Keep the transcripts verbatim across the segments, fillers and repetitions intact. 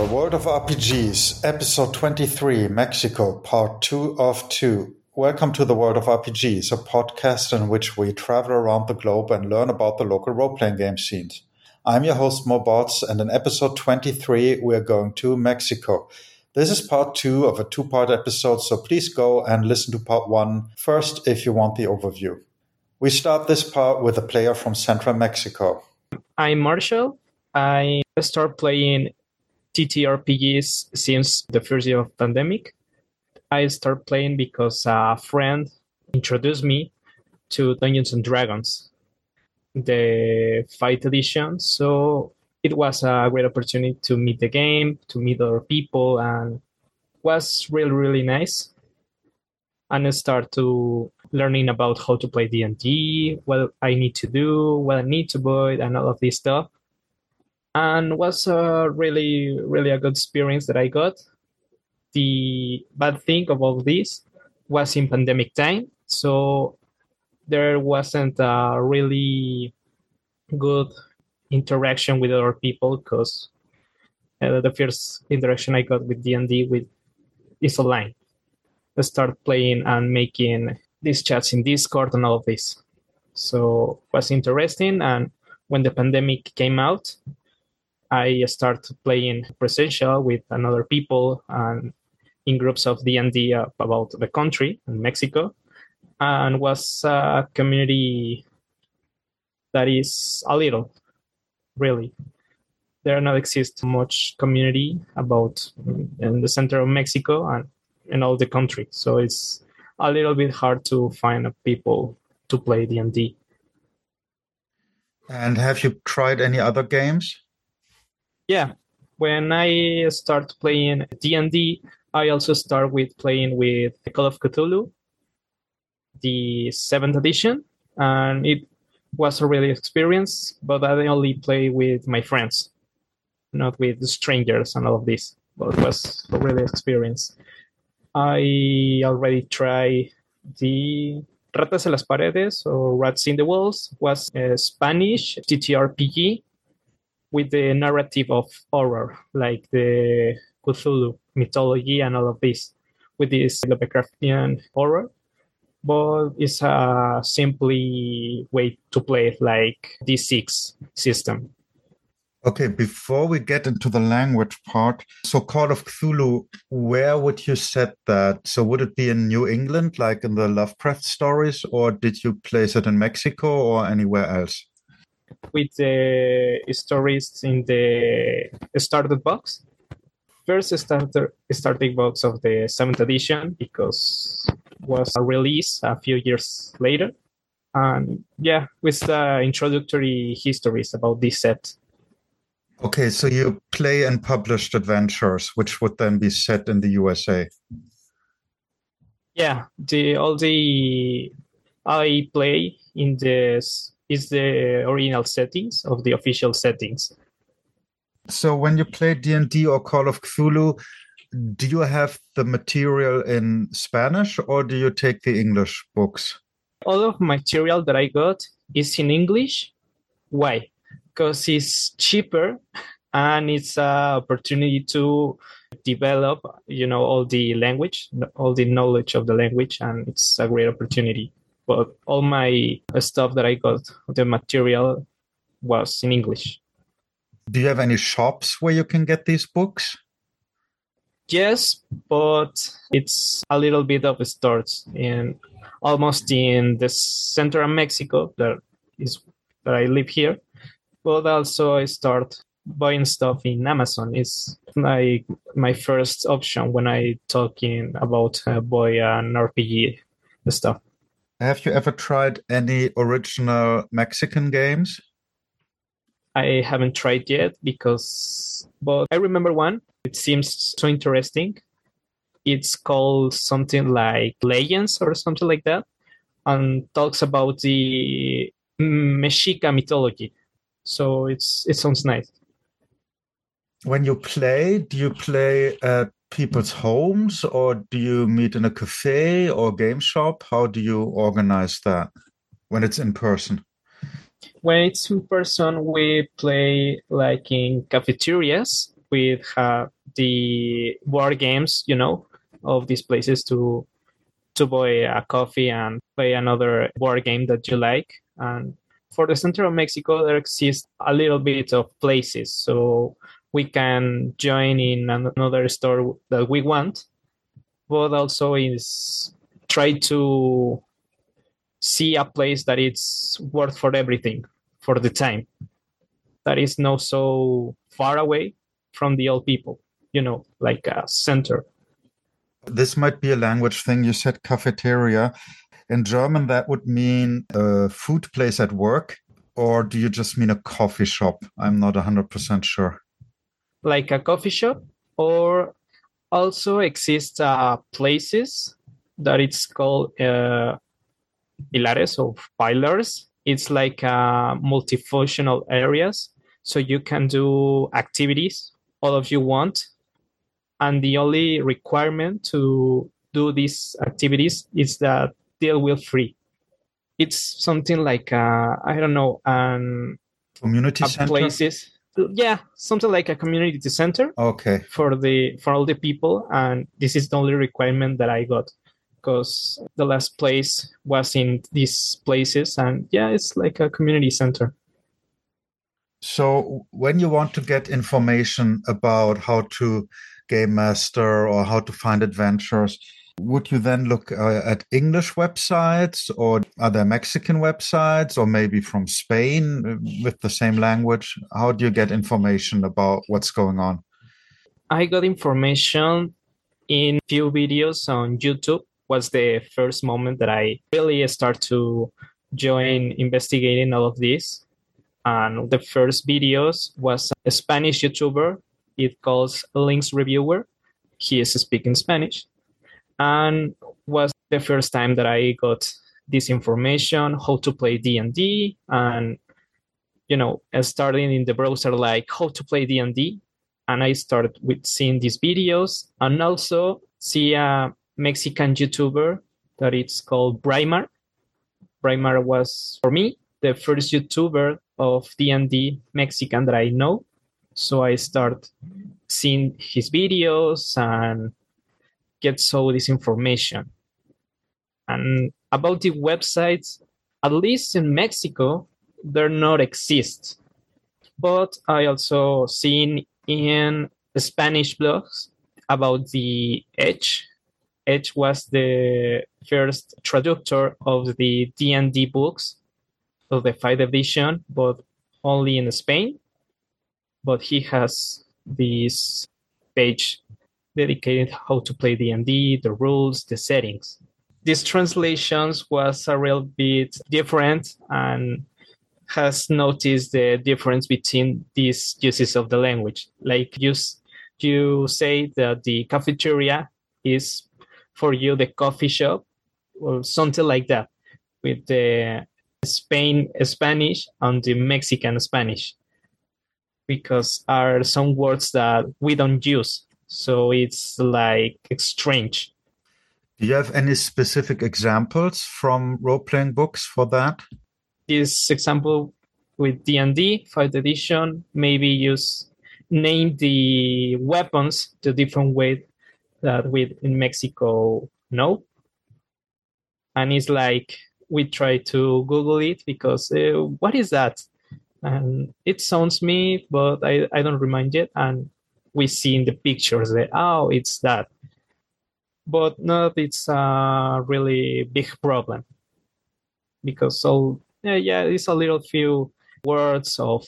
World of R P Gs, Episode twenty-three, Mexico, Part two of two. Welcome to the World of R P Gs, a podcast in which we travel around the globe and learn about the local role-playing game scenes. I'm your host, Mo Bots, and in Episode twenty-three, we're going to Mexico. This is Part two of a two-part episode, so please go and listen to Part one first if you want the overview. We start this part with a player from Central Mexico. I'm Marshall. I started playing T T R P Gs since the first year of pandemic. I started playing because a friend introduced me to Dungeons and Dragons, the Fight Edition. So it was a great opportunity to meet the game, to meet other people, and was really, really nice. And I start to learning about how to play D and D, what I need to do, what I need to avoid, and all of this stuff. And was a really, really a good experience that I got. The bad thing of all this was in pandemic time, so there wasn't a really good interaction with other people because uh, the first interaction I got with D and D with is online. I started playing and making these chats in Discord and all of this. So it was interesting, and when the pandemic came out, I started playing presential with another people and in groups of D and D about the country in Mexico, and was a community that is a little, really. There not exist much community about in the center of Mexico and in all the country, so it's a little bit hard to find people to play D and D. And have you tried any other games? Yeah, when I start playing D and D, I also start with playing with Call of Cthulhu, the seventh edition, and it was a really experience, but I only play with my friends, not with strangers and all of this, but it was a really experience. I already tried the Ratas en las Paredes or Rats in the Walls, was a Spanish T T R P G with the narrative of horror, like the Cthulhu mythology and all of this, with this Lovecraftian horror. But it's a simply way to play it like D six system. Okay, before we get into the language part, so Call of Cthulhu, where would you set that? So would it be in New England, like in the Lovecraft stories, or did you place it in Mexico or anywhere else? With the stories in the starter box. First starter starting box of the seventh edition, because it was a release a few years later. And yeah, with the introductory histories about this set. Okay, so you play in published adventures, which would then be set in the U S A. Yeah, the all the I play in this is the original settings of the official settings. So when you play D and D or Call of Cthulhu, do you have the material in Spanish or do you take the English books? All of material that I got is in English. Why? Because it's cheaper and it's an opportunity to develop, you know, all the language, all the knowledge of the language, and it's a great opportunity. But all my stuff that I got, the material was in English. Do you have any shops where you can get these books? Yes, but it's a little bit of stores in almost in the center of Mexico that is that I live here. But also I start buying stuff in Amazon. It's like my first option when I talking about uh, buy an R P G stuff. Have you ever tried any original Mexican games? I haven't tried yet because, but I remember one. It seems so interesting. It's called something like Legends or something like that, and talks about the Mexica mythology. So it's it sounds nice. When you play, do you play at people's homes or do you meet in a cafe or game shop? How do you organize that when it's in person? When it's in person, we play like in cafeterias with uh, the board games, you know, of these places to to buy a coffee and play another board game that you like. And for the center of Mexico, there exists a little bit of places, so we can join in another store that we want, but also is try to see a place that it's worth for everything for the time, that is not so far away from the old people, you know, like a center. This might be a language thing. You said cafeteria. In German, that would mean a food place at work, or do you just mean a coffee shop? I'm not one hundred percent sure. Like a coffee shop, or also exist uh, places that it's called uh, pilares or pillars. It's like uh, multifunctional areas, so you can do activities all of you want, and the only requirement to do these activities is that they will free. It's something like uh, I don't know, um, community center places. Yeah, something like a community center. Okay. For the for all the people, and this is the only requirement that I got, because the last place was in these places, and yeah, it's like a community center. So when you want to get information about how to game master or how to find adventures, would you then look uh, at English websites, or are there Mexican websites, or maybe from Spain with the same language? How do you get information about what's going on? I got information in few videos on YouTube. Was the first moment that I really start to join investigating all of this. And the first videos was a Spanish YouTuber. It calls Links Reviewer. He is speaking Spanish. And was the first time that I got this information, how to play D and D, and, you know, starting in the browser, like how to play D and D. And I started with seeing these videos, and also see a Mexican YouTuber that it's called Braimar. Braimar was, for me, the first YouTuber of D and D Mexican that I know. So I start seeing his videos and get all this information. And about the websites, at least in Mexico, they not exist. But I also seen in Spanish blogs about the Edge. Edge was the first traductor of the D and D books of the fifth edition, but only in Spain. But he has this page dedicated how to play D and D, the rules, the settings. These translations was a real bit different, and has noticed the difference between these uses of the language. Like you, you say that the cafeteria is for you the coffee shop, or something like that, with the Spain Spanish and the Mexican Spanish, because are some words that we don't use. So it's like strange. Do you have any specific examples from role-playing books for that? This example with D and D, fifth edition, maybe use name the weapons the different way that we in Mexico know. And it's like we try to Google it because uh, what is that? And it sounds me, but I, I don't remind it. And we see in the pictures that, oh, it's that. But no, it's a really big problem, because so yeah, yeah, it's a little few words of,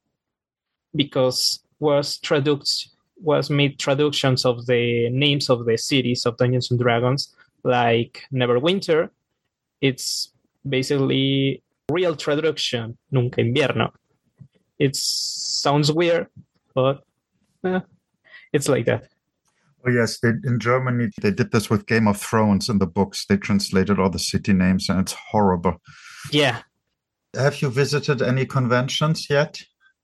because was traduced was made traductions of the names of the cities of Dungeons and Dragons, like Neverwinter. It's basically real traduction, Nunca Invierno. It sounds weird, but eh, it's like that. Oh, yes. They, in Germany, they did this with Game of Thrones in the books. They translated all the city names, and it's horrible. Yeah. Have you visited any conventions yet?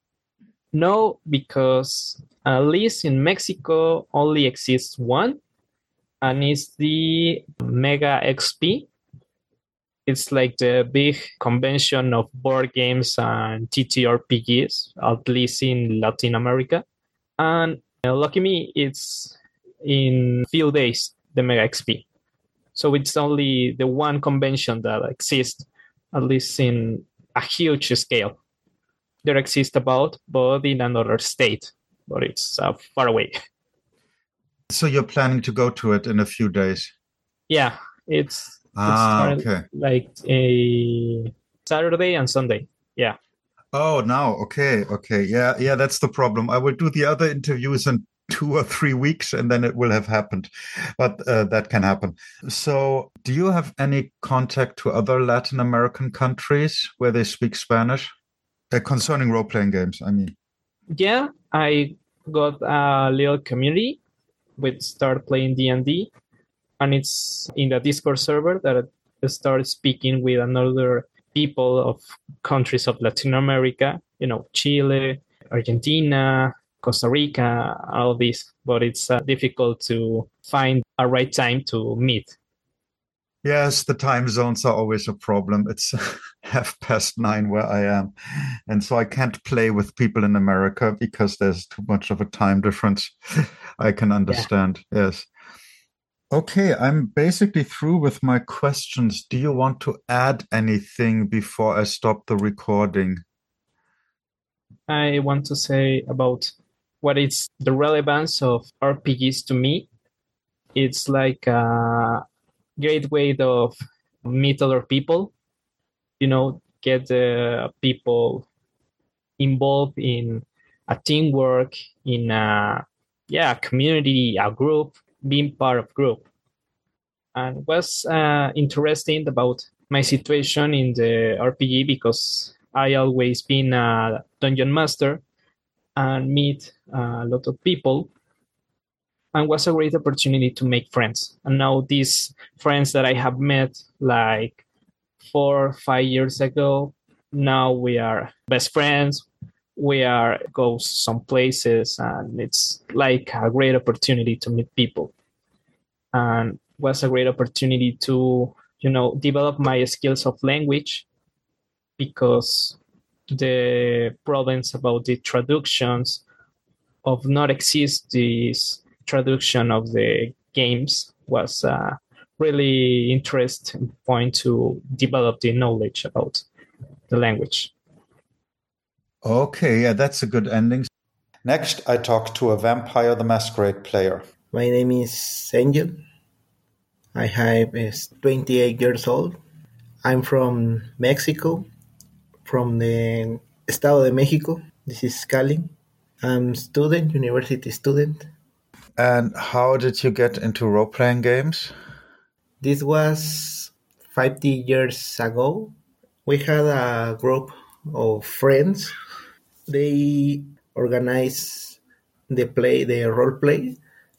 No, because at least in Mexico only exists one, and it's the Mega X P. It's like the big convention of board games and T T R P Gs, at least in Latin America. And Uh, lucky me, it's in few days, the Mega X P. So it's only the one convention that exists, at least in a huge scale. There exists about, but in another state, but it's uh, far away. So you're planning to go to it in a few days? Yeah, it's ah, it's okay. like a Saturday and Sunday. Yeah. Oh, now, okay, okay. Yeah, yeah, that's the problem. I will do the other interviews in two or three weeks and then it will have happened. But uh, that can happen. So do you have any contact to other Latin American countries where they speak Spanish? Uh, concerning role-playing games, I mean. Yeah, I got a little community with start playing D and D, and it's in the Discord server that I start speaking with another people of countries of Latin America, you know, Chile, Argentina, Costa Rica, all this, but it's uh, difficult to find a right time to meet. Yes, the time zones are always a problem. It's half past nine where I am. And so I can't play with people in America because there's too much of a time difference. I can understand. Yeah. Yes. Okay, I'm basically through with my questions. Do you want to add anything before I stop the recording? I want to say about what is the relevance of R P Gs to me. It's like a great way of meet other people, you know, get the people involved in a teamwork, in a yeah community, a group, being part of group. And was uh, interesting about my situation in the R P G because I always been a dungeon master and meet a lot of people, and was a great opportunity to make friends. And now these friends that I have met like four, five years ago, now we are best friends. We are go some places, and it's like a great opportunity to meet people. And was a great opportunity to, you know, develop my skills of language, because the problems about the traductions of not exist this traduction of the games was a really interesting point to develop the knowledge about the language. Okay, yeah, that's a good ending. Next, I talked to a Vampire the Masquerade player. My name is Angel. I have is twenty-eight years old. I'm from Mexico, from the Estado de Mexico. This is Cali. I'm student, university student. And how did you get into role-playing games? This was fifty years ago. We had a group of friends. They organized the play, the role play,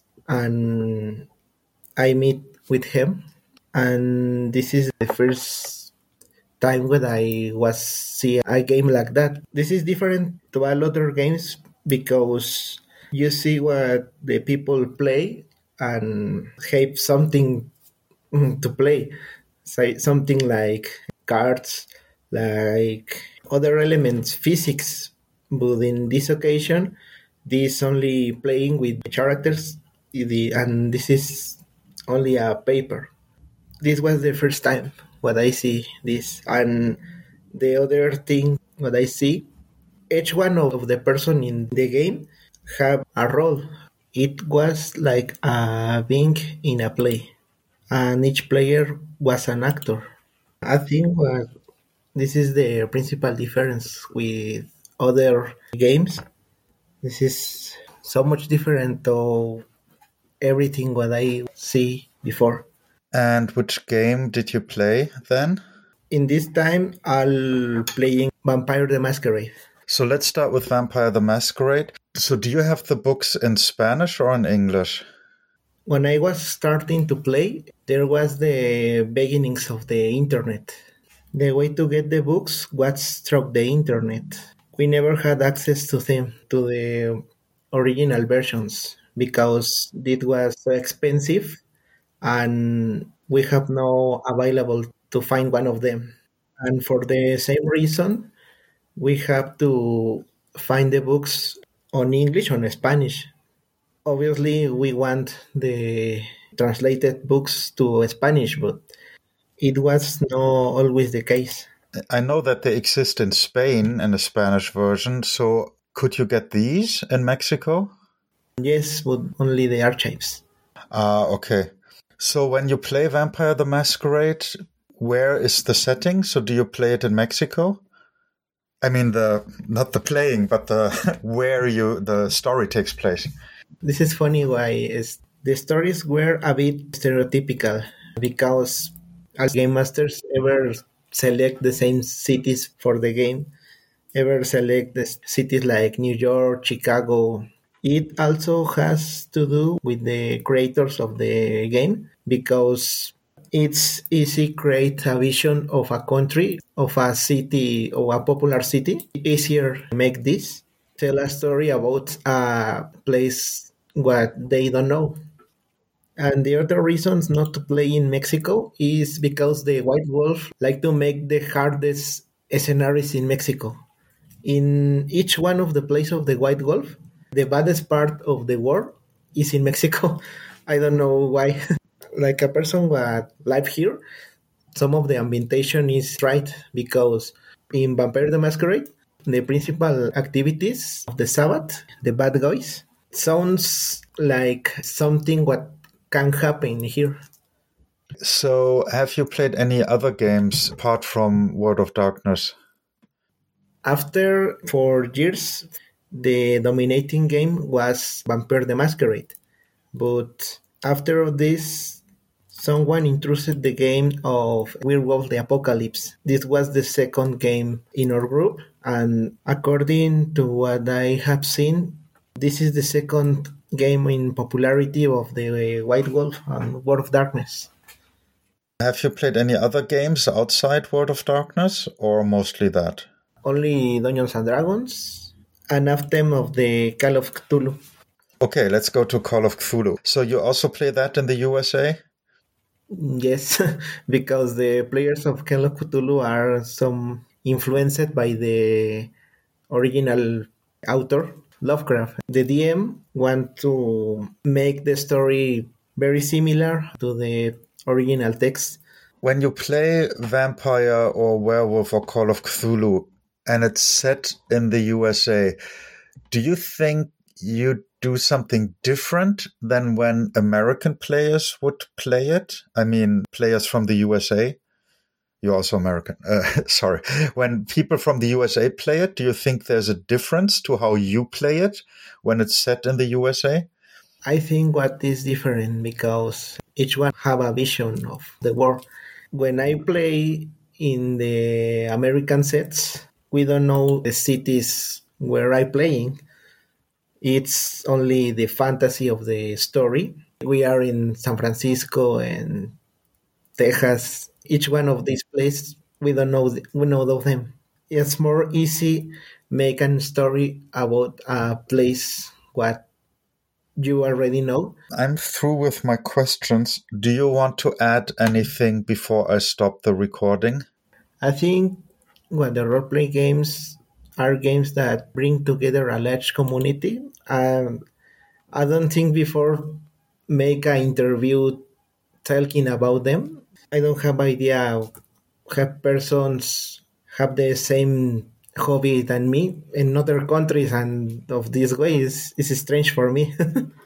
and I meet with him. And this is the first time when I was see a game like that. This is different to all other games because you see what the people play and have something to play. Say something like cards, like other elements, physics. But in this occasion, this only playing with characters, and this is only a paper. This was the first time what I see this, and the other thing what I see, each one of the person in the game have a role. It was like a being in a play, and each player was an actor. I think what this is the principal difference with other games. This is so much different to everything what I see before. And which game did you play then? In this time, I'll playing Vampire the Masquerade. So let's start with Vampire the Masquerade. So do you have the books in Spanish or in English? When I was starting to play, there was the beginnings of the internet. The way to get the books was through the internet. We never had access to them, to the original versions, because it was so expensive and we have no available to find one of them. And for the same reason, we have to find the books on English or Spanish. Obviously, we want the translated books to Spanish, but it was not always the case. I know that they exist in Spain in a Spanish version, so could you get these in Mexico? Yes, but only the archives. Ah, okay. So when you play Vampire the Masquerade, where is the setting? So do you play it in Mexico? I mean, the not the playing, but the where you the story takes place. This is funny why is the stories were a bit stereotypical because as game masters ever select the same cities for the game, ever select the cities like New York, Chicago. It also has to do with the creators of the game because it's easy create a vision of a country, of a city, or a popular city. Easier make this tell a story about a place what they don't know. And the other reasons not to play in Mexico is because the White Wolf like to make the hardest scenarios in Mexico. In each one of the place of the White Wolf, the baddest part of the war is in Mexico. I don't know why. Like a person that live here, some of the ambientation is right because in Vampire the Masquerade, the principal activities of the Sabbath, the bad guys, sounds like something what can happen here. So have you played any other games apart from World of Darkness? After four years, the dominating game was Vampire the Masquerade. But after this, someone introduced the game of Werewolf the Apocalypse. This was the second game in our group, and according to what I have seen, this is the second game in popularity of the White Wolf and World of Darkness. Have you played any other games outside World of Darkness, or mostly that? Only Dungeons and Dragons, an Anthem of the Call of Cthulhu. Okay, let's go to Call of Cthulhu. So you also play that in the U S A? Yes, because the players of Call of Cthulhu are some influenced by the original author, Lovecraft. The D M want to make the story very similar to the original text. When you play Vampire or Werewolf or Call of Cthulhu and it's set in the U S A, do you think you do something different than when American players would play it? I mean, players from the U S A? You're also American. Uh, sorry. When people from the U S A play it, do you think there's a difference to how you play it when it's set in the U S A? I think what is different because each one have a vision of the world. When I play in the American sets, we don't know the cities where I playing. It's only the fantasy of the story. We are in San Francisco and Texas. Each one of these places, we don't know we know of them. It's more easy make a story about a place what you already know. I'm through with my questions. Do you want to add anything before I stop the recording? I think what the role-play games are games that bring together a large community. Um, I don't think before make an interview talking about them. I don't have idea have persons have the same hobby than me in other countries, and of this way is is strange for me.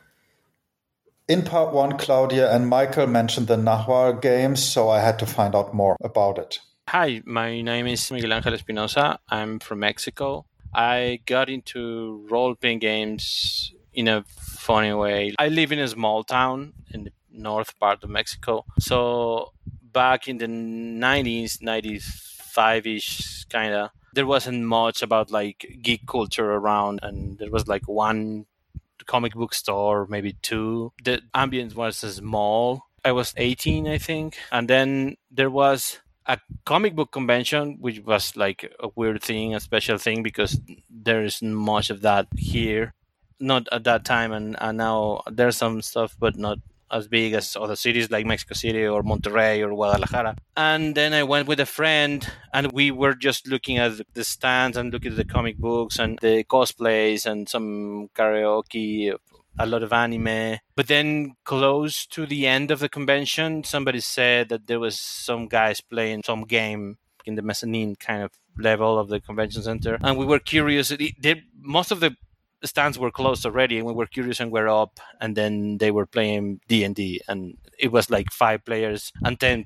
In part one, Claudia and Michael mentioned the Nahual games, so I had to find out more about it. Hi, my name is Miguel Ángel Espinosa. I'm from Mexico. I got into role-playing games in a funny way. I live in a small town in the north part of Mexico. So back in the nineties, ninety-five-ish kind of, there wasn't much about like geek culture around, and there was like one comic book store, maybe two. The ambience was small. I was eighteen, I think. And then there was a comic book convention, which was like a weird thing, a special thing, because there isn't much of that here. Not at that time, and, and now there's some stuff, but not as big as other cities like Mexico City or Monterrey or Guadalajara. And then I went with a friend, and we were just looking at the stands and looking at the comic books and the cosplays and some karaoke a lot of anime. But then close to the end of the convention, somebody said that there was some guys playing some game in the mezzanine kind of level of the convention center. And we were curious. They, most of the stands were closed already, and we were curious and we're up. And then they were playing D and D. And it was like five players and ten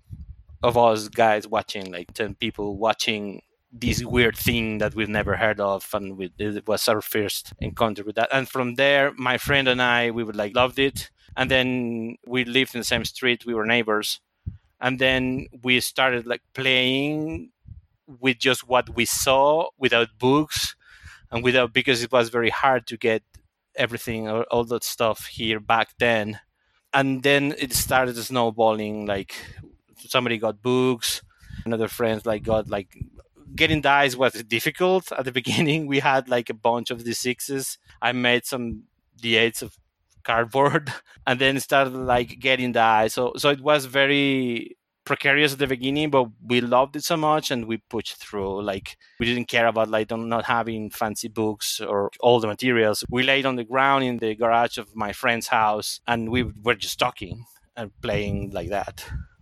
of us guys watching, like ten people watching this weird thing that we've never heard of, and we, it was our first encounter with that. And from there, my friend and I, we would like loved it. And then we lived in the same street, we were neighbors, and then we started like playing with just what we saw, without books and without, because it was very hard to get everything, all, all that stuff here back then. And then it started snowballing. Like somebody got books, another friend like got like getting dice was difficult at the beginning. We had like a bunch of D sixes. I made some D eights of cardboard and then started like getting dice. So so it was very precarious at the beginning, but we loved it so much and we pushed through. Like we didn't care about like not having fancy books or all the materials. We laid on the ground in the garage of my friend's house and we were just talking and playing like that.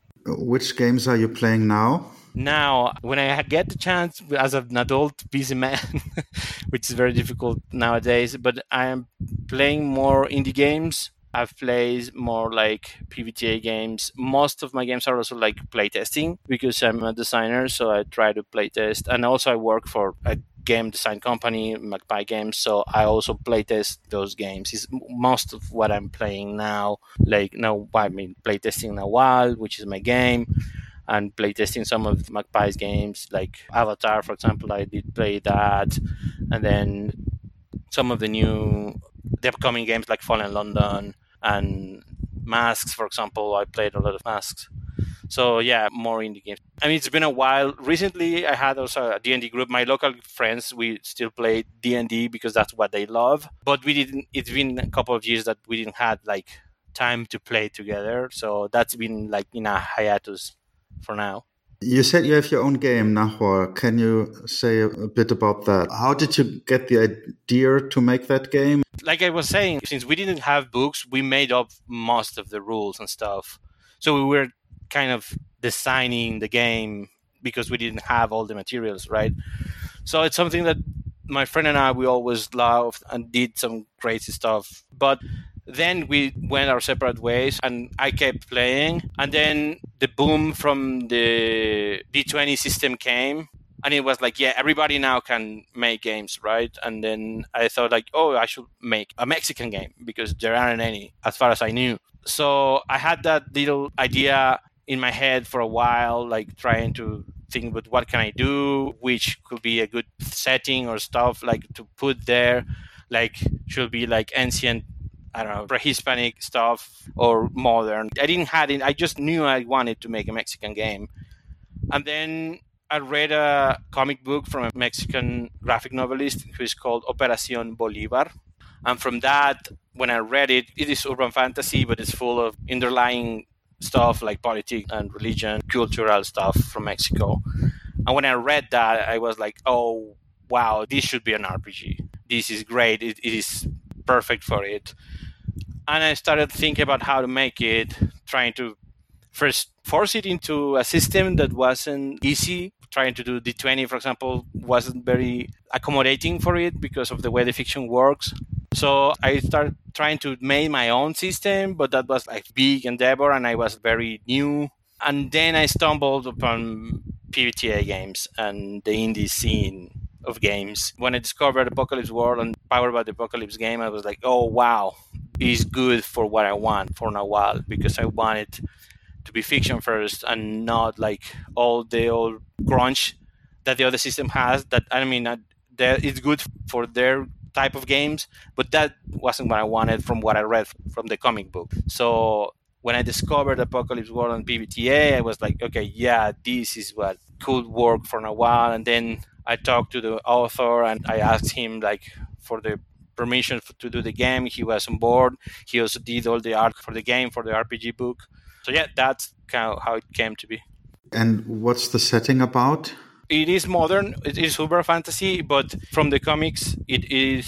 Which games are you playing now? Now, when I get the chance as an adult busy man, which is very difficult nowadays, but I am playing more indie games. I've played more like P B T A games. Most of my games are also like playtesting because I'm a designer, so I try to playtest. And also I work for a game design company, Magpie Games, so I also playtest those games. It's most of what I'm playing now. Like now, I mean, playtesting Nawal, which is my game, and playtesting some of Magpie's games, like Avatar, for example. I did play that, and then some of the new, the upcoming games like Fallen London and Masks, for example. I played a lot of Masks. So yeah, more indie games. I mean, it's been a while. Recently, I had also a D and D group. My local friends, we still play D and D because that's what they love. But we didn't. It's been a couple of years that we didn't have like time to play together. So that's been like in a hiatus for now. You said you have your own game, Nahor. Can you say a bit about that? How did you get the idea to make that game? Like I was saying, since we didn't have books, we made up most of the rules and stuff. So we were kind of designing the game because we didn't have all the materials, right? So it's something that my friend and I, we always loved and did some crazy stuff. But then we went our separate ways and I kept playing. And then the boom from the D twenty system came. And it was like, yeah, everybody now can make games, right? And then I thought like, oh, I should make a Mexican game because there aren't any as far as I knew. So I had that little idea in my head for a while, like trying to think about what can I do, which could be a good setting or stuff like to put there, like should be like ancient, I don't know, pre-Hispanic stuff or modern. I didn't have it. I just knew I wanted to make a Mexican game. And then I read a comic book from a Mexican graphic novelist who is called Operación Bolívar. And from that, when I read it, it is urban fantasy, but it's full of underlying stuff like politics and religion, cultural stuff from Mexico. And when I read that, I was like, oh, wow, this should be an R P G. This is great. It, it is perfect for it. And I started thinking about how to make it, trying to first force it into a system that wasn't easy. Trying to do D twenty, for example, wasn't very accommodating for it because of the way the fiction works. So I started trying to make my own system, but that was like big endeavor and I was very new. And then I stumbled upon P B T A games and the indie scene of games. When I discovered Apocalypse World and Powered by the Apocalypse game, I was like, oh, wow, it's good for what I want for Nawal, because I wanted to be fiction first and not like all the old grunge that the other system has. That, I mean, it's good for their type of games, but that wasn't what I wanted from what I read from the comic book. So when I discovered Apocalypse World and P B T A, I was like, okay, yeah, this is what could work for a while. And then I talked to the author and I asked him like for the permission to do the game. He was on board. He also did all the art for the game, for the R P G book. So yeah, that's kind of how it came to be. And what's the setting about? It is modern. It is super fantasy, but from the comics, it is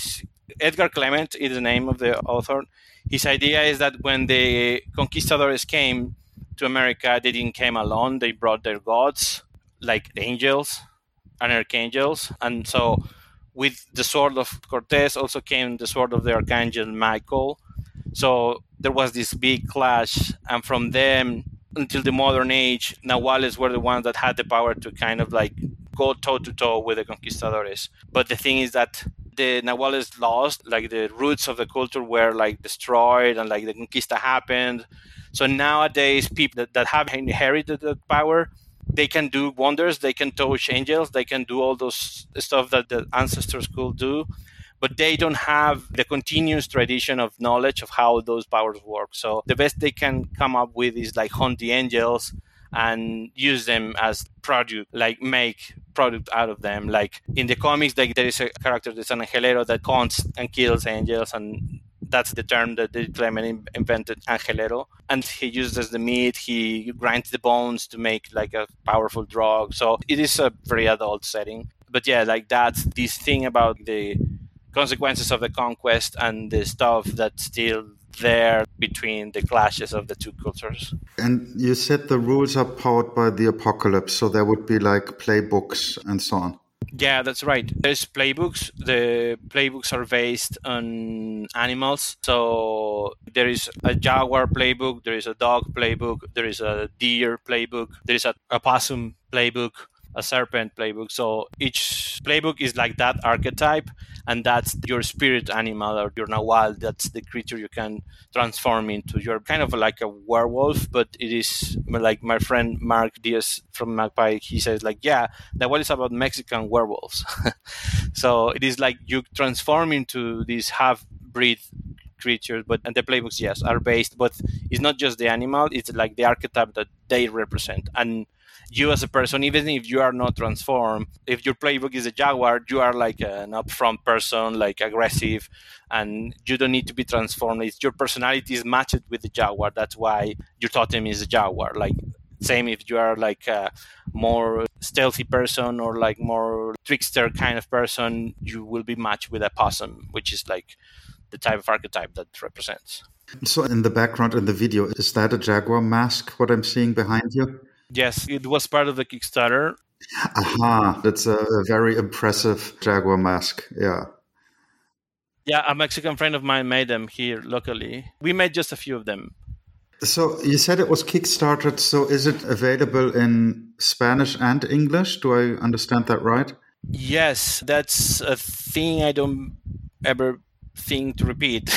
Edgar Clement is the name of the author. His idea is that when the conquistadors came to America, they didn't come alone. They brought their gods, like angels and archangels. And so with the sword of Cortés also came the sword of the archangel Michael. So there was this big clash. And from them until the modern age, Nahuales were the ones that had the power to kind of like go toe-to-toe with the conquistadores. But the thing is that the Nahuales lost, like the roots of the culture were like destroyed and like the conquista happened. So nowadays, people that, that have inherited that power, they can do wonders, they can touch angels, they can do all those stuff that the ancestors could do, but they don't have the continuous tradition of knowledge of how those powers work. So the best they can come up with is like hunt the angels and use them as product, like make product out of them. Like in the comics, like there is a character that's an angelero that hunts and kills angels, and that's the term that Clement invented, angelero. And he uses the meat, he grinds the bones to make like a powerful drug. So it is a very adult setting. But yeah, like that's this thing about the consequences of the conquest and the stuff that's still there between the clashes of the two cultures. And you said the rules are powered by the apocalypse, so there would be like playbooks and so on. Yeah, that's right. There's playbooks. The playbooks are based on animals. So there is a jaguar playbook, there is a dog playbook, there is a deer playbook, there is a opossum playbook, a serpent playbook. So each playbook is like that archetype, and that's your spirit animal or your nahual. That's the creature you can transform into. You're kind of like a werewolf, but it is like my friend Mark Diaz from Magpie. He says like, yeah, nahual is about Mexican werewolves. So it is like you transform into these half-breed creatures, but and the playbooks, yes, are based, but it's not just the animal, it's like the archetype that they represent. And you as a person, even if you are not transformed, if your playbook is a jaguar, you are like an upfront person, like aggressive, and you don't need to be transformed. It's your personality is matched with the jaguar. That's why your totem is a jaguar. Like same if you are like a more stealthy person or like more trickster kind of person, you will be matched with a possum, which is like the type of archetype that represents. So in the background in the video, is that a jaguar mask, what I'm seeing behind you? Yes, it was part of the Kickstarter. Aha, that's a, a very impressive jaguar mask. Yeah. Yeah, a Mexican friend of mine made them here locally. We made just a few of them. So you said it was Kickstarted. So is it available in Spanish and English? Do I understand that right? Yes, that's a thing I don't ever think to repeat.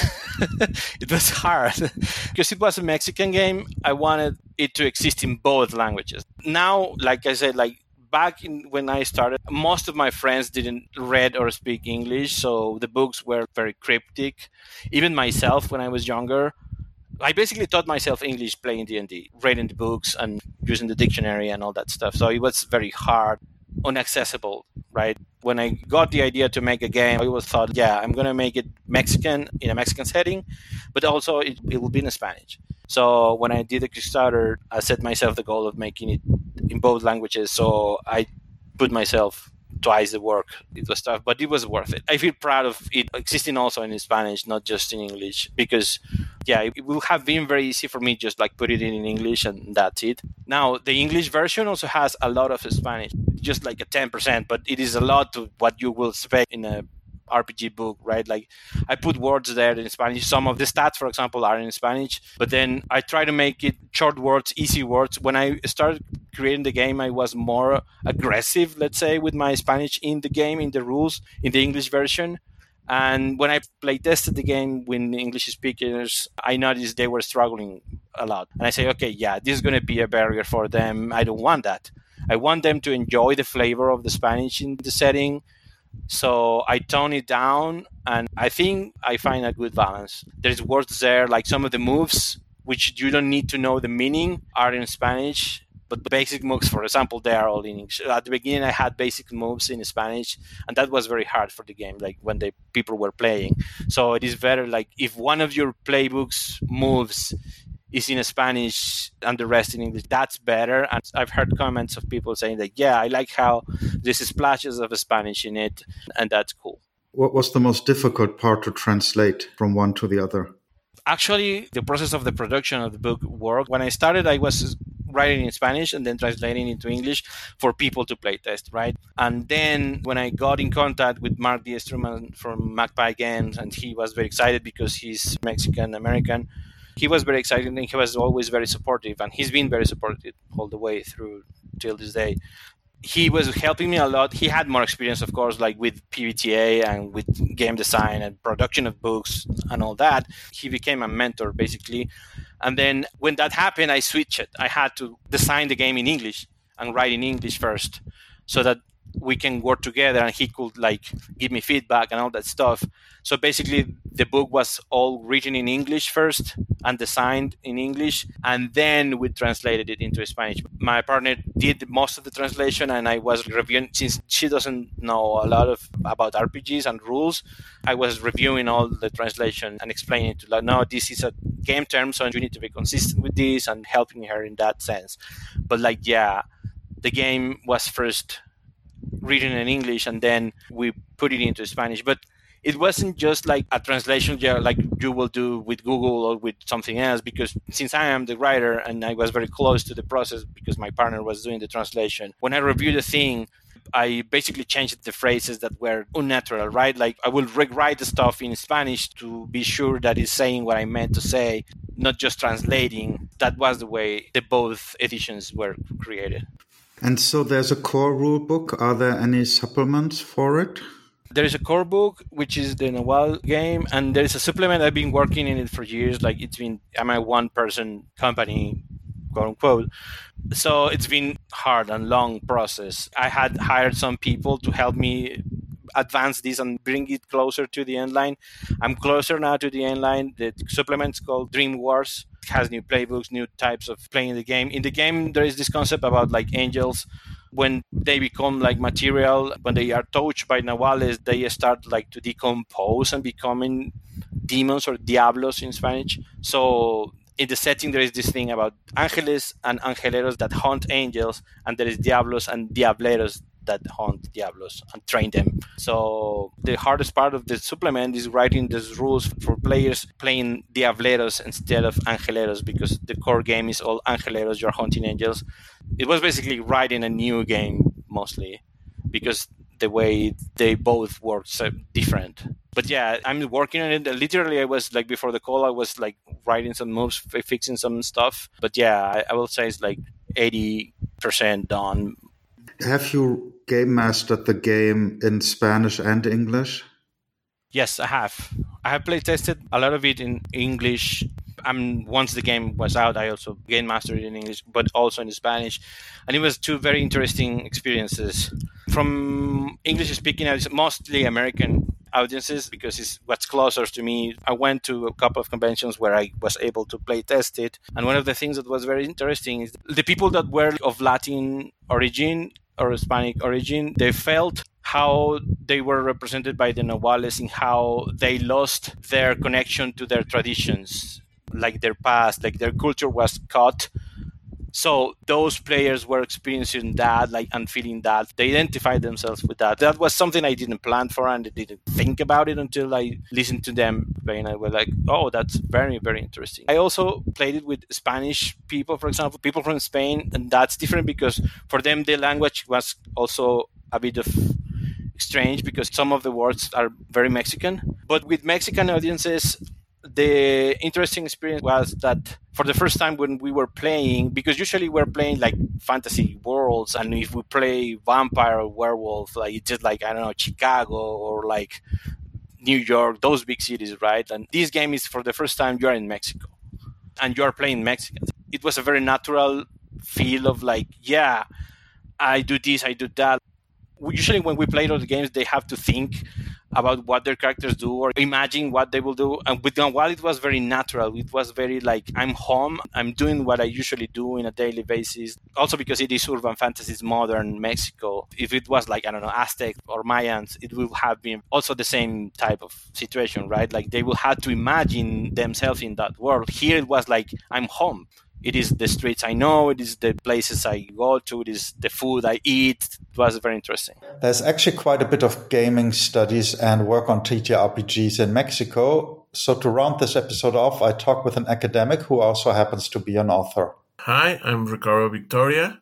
It was hard because it was a Mexican game. I wanted it to exist in both languages. Now, like I said, like back in when I started, most of my friends didn't read or speak English, so the books were very cryptic. Even myself, when I was younger, I basically taught myself English playing D and D, reading the books and using the dictionary and all that stuff. So it was very hard, inaccessible, right? When I got the idea to make a game, I always thought, yeah, I'm going to make it Mexican in a Mexican setting, but also it, it will be in Spanish. So when I did the Kickstarter, I set myself the goal of making it in both languages. So I put myself twice the work. It was tough, but it was worth it. I feel proud of it existing also in Spanish, not just in English, because yeah, it will have been very easy for me just like put it in English and that's it. Now, the English version also has a lot of Spanish, just like a ten percent, but it is a lot to what you will expect in a R P G book, right? Like I put words there in Spanish. Some of the stats, for example, are in Spanish, but then I try to make it short words, easy words. When I started creating the game, I was more aggressive, let's say, with my Spanish in the game, in the rules, in the English version. And when I play tested the game with English speakers, I noticed they were struggling a lot. And I say, okay, yeah, this is going to be a barrier for them. I don't want that. I want them to enjoy the flavor of the Spanish in the setting. So I tone it down, and I think I find a good balance. There's words there, like some of the moves, which you don't need to know the meaning, are in Spanish. But the basic moves, for example, they are all in English. At the beginning, I had basic moves in Spanish, and that was very hard for the game, like when the people were playing. So it is better, like, if one of your playbooks moves is in Spanish and the rest in English, that's better. And I've heard comments of people saying that, yeah, I like how there's splashes of Spanish in it, and that's cool. What was the most difficult part to translate from one to the other? Actually, the process of the production of the book worked. When I started, I was writing in Spanish and then translating into English for people to play test, right? And then when I got in contact with Mark Diesterman from Magpie Games, and he was very excited because he's Mexican American, he was very excited and he was always very supportive, and he's been very supportive all the way through till this day. He was helping me a lot. He had more experience, of course, like with P B T A and with game design and production of books and all that. He became a mentor, basically. And then when that happened, I switched it. I had to design the game in English and write in English first so that we can work together and he could like give me feedback and all that stuff. So basically the book was all written in English first and designed in English, and then we translated it into Spanish. My partner did most of the translation and I was reviewing, since she doesn't know a lot of about R P Gs and rules, I was reviewing all the translation and explaining to her, no, this is a game term, so you need to be consistent with this, and helping her in that sense. But like, yeah, the game was first written in English and then we put it into Spanish. But it wasn't just like a translation like you will do with Google or with something else, because since I am the writer and I was very close to the process because my partner was doing the translation, when I reviewed the thing, I basically changed the phrases that were unnatural, right? Like I will rewrite the stuff in Spanish to be sure that it's saying what I meant to say, not just translating. That was the way the both editions were created. And so there's a core rule book. Are there any supplements for it? There is a core book, which is the Nahual game, and there is a supplement. I've been working in it for years. Like it's been, I'm a one-person company, quote unquote. So it's been hard and long process. I had hired some people to help me advance this and bring it closer to the end line. I'm closer now to the end line. The supplement's called Dream Wars. It has new playbooks, new types of playing the game. In the game, there is this concept about like angels. When they become like material, when they are touched by Nahuales, they start like to decompose and becoming demons or diablos in Spanish. So in the setting, there is this thing about ángeles and angeleros that hunt angels, and there is diablos and diableros that hunt diablos and train them. So the hardest part of the supplement is writing these rules for players playing diableros instead of angeleros, because the core game is all angeleros, you're hunting angels. It was basically writing a new game mostly, because the way they both work so different. But yeah, I'm working on it. Literally, I was like, before the call, I was like writing some moves, fixing some stuff. But yeah, I, I will say it's like eighty percent done. Have you game mastered the game in Spanish and English? Yes, I have. I have play tested a lot of it in English. And once the game was out, I also game mastered it in English, but also in Spanish. And it was two very interesting experiences. From English speaking, it's mostly American audiences because it's what's closer to me. I went to a couple of conventions where I was able to play test it. And one of the things that was very interesting is the people that were of Latin origin or Hispanic origin, they felt how they were represented by the Nahuales and how they lost their connection to their traditions, like their past, like their culture was cut. So those players were experiencing that, like, and feeling that. They identified themselves with that. That was something I didn't plan for, and I didn't think about it until I listened to them play, and I was like, oh, that's very, very interesting. I also played it with Spanish people, for example, people from Spain, and that's different because for them, the language was also a bit of strange because some of the words are very Mexican. But with Mexican audiences, the interesting experience was that for the first time when we were playing, because usually we're playing like fantasy worlds, and if we play vampire or werewolf, like it's just like, I don't know, Chicago or like New York, those big cities, right? And this game is for the first time you're in Mexico and you're playing Mexicans. It was a very natural feel of like, yeah, I do this, I do that. Usually when we play those games, they have to think about what their characters do or imagine what they will do. And with Nahual, it was very natural. It was very like, I'm home. I'm doing what I usually do on a daily basis. Also because it is urban fantasy, it's modern Mexico. If it was like, I don't know, Aztec or Mayans, it would have been also the same type of situation, right? Like they will have to imagine themselves in that world. Here it was like, I'm home. It is the streets I know, it is the places I go to, it is the food I eat. It was very interesting. There's actually quite a bit of gaming studies and work on T T R P Gs in Mexico. So to round this episode off, I talk with an academic who also happens to be an author. Hi, I'm Ricardo Victoria.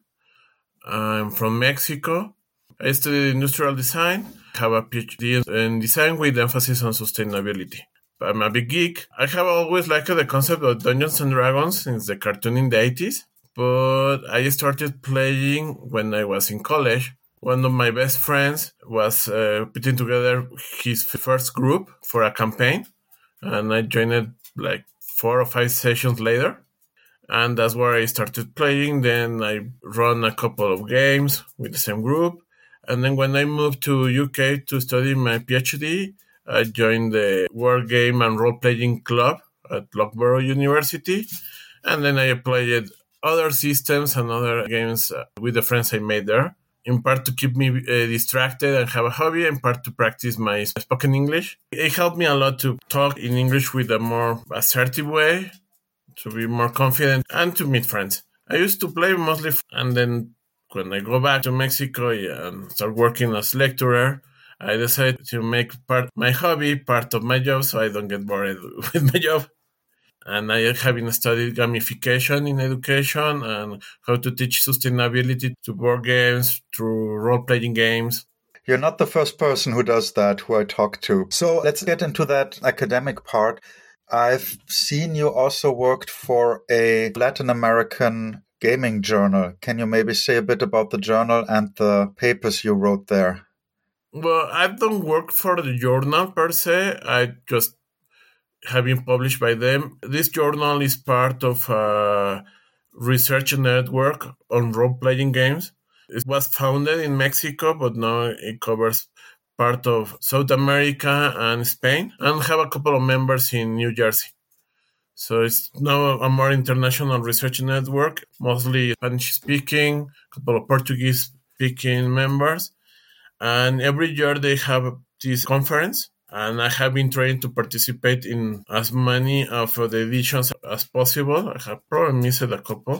I'm from Mexico. I studied industrial design, have a PhD in design with emphasis on sustainability. I'm a big geek. I have always liked the concept of Dungeons and Dragons since the cartoon in the eighties, but I started playing when I was in college. One of my best friends was uh, putting together his first group for a campaign, and I joined it like four or five sessions later, and that's where I started playing. Then I run a couple of games with the same group, and then when I moved to U K to study my PhD, I joined the Word Game and Role-Playing Club at Loughborough University, and then I played other systems and other games with the friends I made there, in part to keep me uh, distracted and have a hobby, in part to practice my spoken English. It helped me a lot to talk in English with a more assertive way, to be more confident, and to meet friends. I used to play mostly, and then when I go back to Mexico and start working as lecturer, I decided to make part my hobby part of my job so I don't get bored with my job. And I have been studied gamification in education and how to teach sustainability to board games through role-playing games. You're not the first person who does that, who I talk to. So let's get into that academic part. I've seen you also worked for a Latin American gaming journal. Can you maybe say a bit about the journal and the papers you wrote there? Well, I don't work for the journal per se. I just have been published by them. This journal is part of a research network on role-playing games. It was founded in Mexico, but now it covers part of South America and Spain, and have a couple of members in New Jersey. So it's now a more international research network, mostly Spanish-speaking, a couple of Portuguese-speaking members. And every year they have this conference, and I have been trying to participate in as many of the editions as possible. I have probably missed a couple.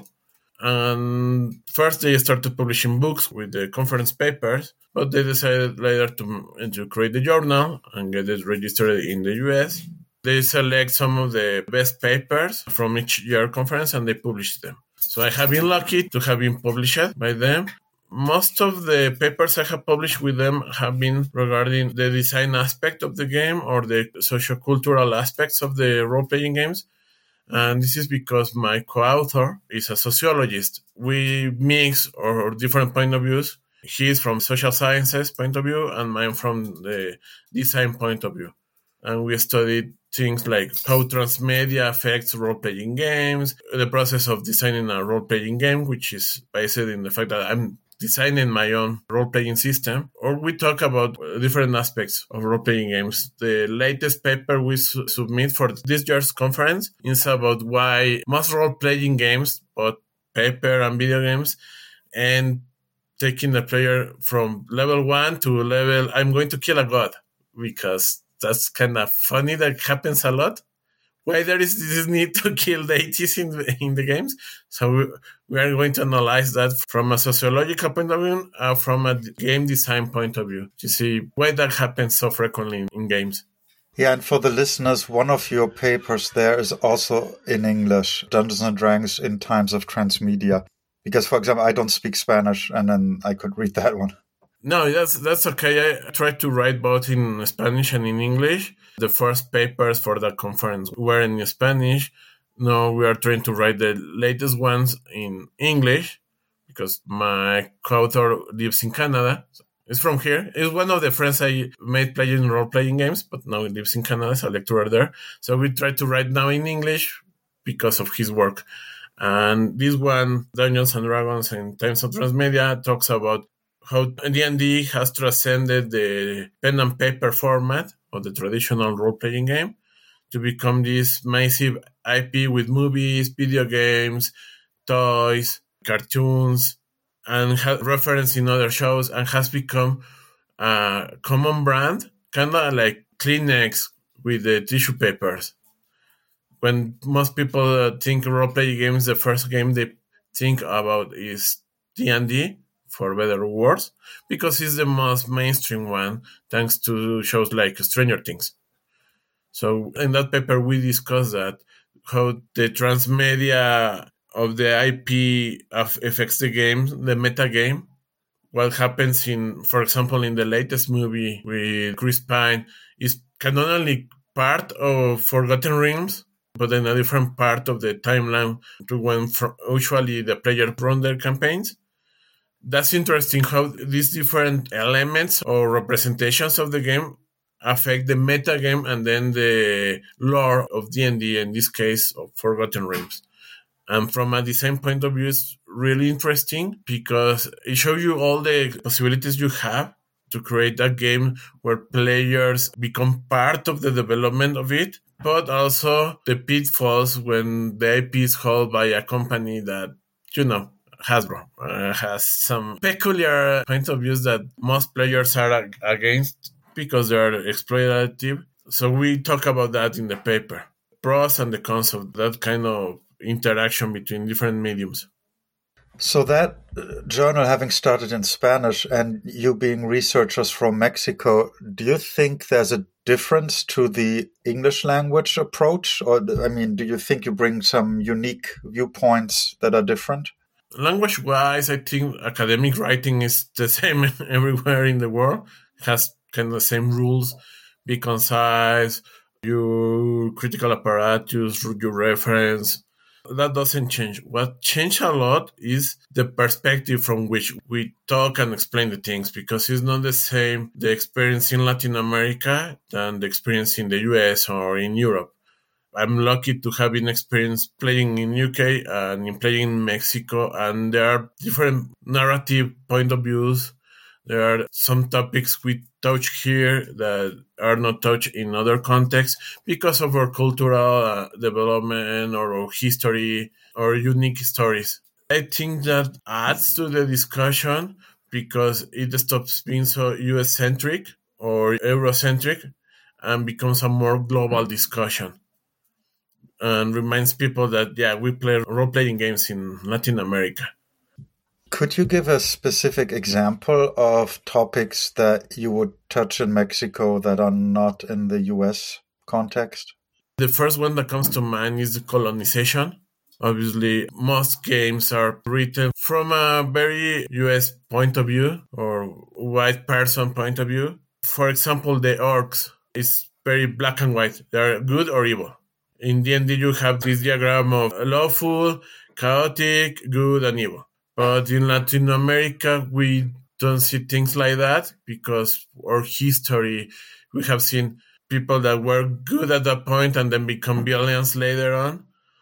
And first they started publishing books with the conference papers, but they decided later to, to create the journal and get it registered in the U S. They select some of the best papers from each year conference and they publish them. So I have been lucky to have been published by them. Most of the papers I have published with them have been regarding the design aspect of the game or the sociocultural aspects of the role-playing games. And this is because my co-author is a sociologist. We mix our different point of views. He's from social sciences point of view and mine from the design point of view. And we studied things like how transmedia affects role-playing games, the process of designing a role-playing game, which is based in the fact that I'm designing my own role-playing system, or we talk about different aspects of role-playing games. The latest paper we su- submit for this year's conference is about why most role-playing games, both paper and video games, and taking the player from level one to level, I'm going to kill a god, because that's kind of funny. That happens a lot. Why there is this need to kill deities in the, in the games. So we, we are going to analyze that from a sociological point of view, uh, from a game design point of view, to see why that happens so frequently in, in games. Yeah, and for the listeners, one of your papers there is also in English, Dungeons and Dragons in Times of Transmedia. Because, for example, I don't speak Spanish, and then I could read that one. No, that's that's okay. I tried to write both in Spanish and in English. The first papers for the conference were in Spanish. Now we are trying to write the latest ones in English because my co-author lives in Canada. He's from here. He's one of the friends I made playing role-playing games, but now he lives in Canada, so a lecturer there. So we try to write now in English because of his work. And this one, Dungeons and Dragons in Times of Transmedia, talks about how D and D has transcended the pen and paper format of the traditional role-playing game to become this massive I P with movies, video games, toys, cartoons, and has referenced in other shows, and has become a common brand, kind of like Kleenex with the tissue papers. When most people uh, think role-playing games, the first game they think about is D and D, for better or worse, because it's the most mainstream one, thanks to shows like Stranger Things. So in that paper, we discussed that, how the transmedia of the I P affects the game, the meta game. What happens in, for example, in the latest movie with Chris Pine is canonically part of Forgotten Realms, but in a different part of the timeline to when usually the player run their campaigns. That's interesting how these different elements or representations of the game affect the meta game and then the lore of D and D, in this case of Forgotten Realms. And from a design point of view, it's really interesting because it shows you all the possibilities you have to create a game where players become part of the development of it, but also the pitfalls when the I P is held by a company that, you know, Hasbro uh, has some peculiar point of views that most players are ag- against because they are exploitative. So we talk about that in the paper. Pros and the cons of that kind of interaction between different mediums. So that uh, journal having started in Spanish and you being researchers from Mexico, do you think there's a difference to the English language approach? Or, I mean, do you think you bring some unique viewpoints that are different? Language-wise, I think academic writing is the same everywhere in the world. It has kind of the same rules. Be concise, your critical apparatus, your reference. That doesn't change. What changed a lot is the perspective from which we talk and explain the things, because it's not the same the experience in Latin America than the experience in the U S or in Europe. I'm lucky to have been experienced playing in U K and in playing in Mexico, and there are different narrative point of views. There are some topics we touch here that are not touched in other contexts because of our cultural uh, development or our history or unique stories. I think that adds to the discussion because it stops being so U S-centric or Eurocentric and becomes a more global discussion. And reminds people that, yeah, we play role-playing games in Latin America. Could you give a specific example of topics that you would touch in Mexico that are not in the U S context? The first one that comes to mind is the colonization. Obviously, most games are written from a very U S point of view or white person point of view. For example, the orcs is very black and white. They are good or evil. In D and D, you have this diagram of lawful, chaotic, good, and evil. But in Latin America, we don't see things like that because our history, we have seen people that were good at that point and then become villains later on.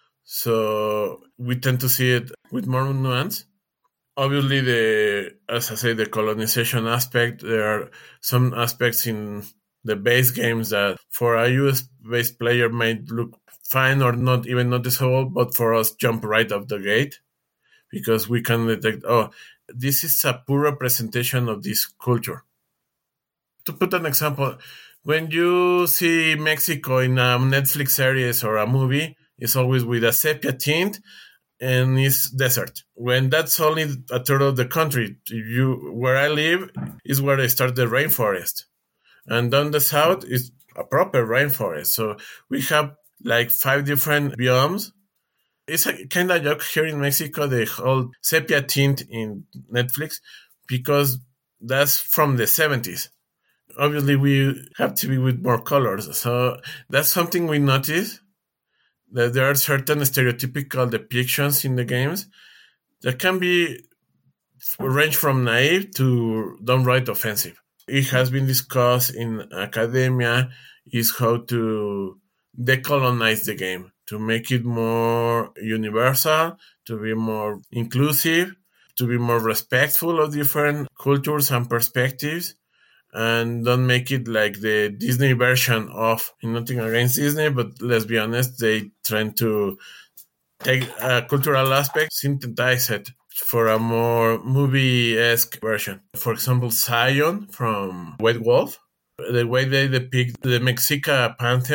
So we tend to see it with more nuance. Obviously, the as I say, the colonization aspect, there are some aspects in the base games that for a U S-based player might look fine or not even noticeable, but for us jump right off the gate because we can detect, oh, this is a poor representation of this culture. To put an example, when you see Mexico in a Netflix series or a movie, it's always with a sepia tint and it's desert. When that's only a third of the country, you where I live is where they start the rainforest. And down the south is a proper rainforest. So we have like five different biomes. It's a kind of joke here in Mexico, the whole sepia tint in Netflix, because that's from the seventies. Obviously, we have to be with more colors. So that's something we notice, that there are certain stereotypical depictions in the games that can be range from naive to downright offensive. It has been discussed in academia is how to decolonize the game, to make it more universal, to be more inclusive, to be more respectful of different cultures and perspectives, and don't make it like the Disney version of, nothing against Disney, but let's be honest, they tend to take a cultural aspect, synthesize it for a more movie-esque version. For example, Zion from White Wolf, the way they depict the Mexica pantheon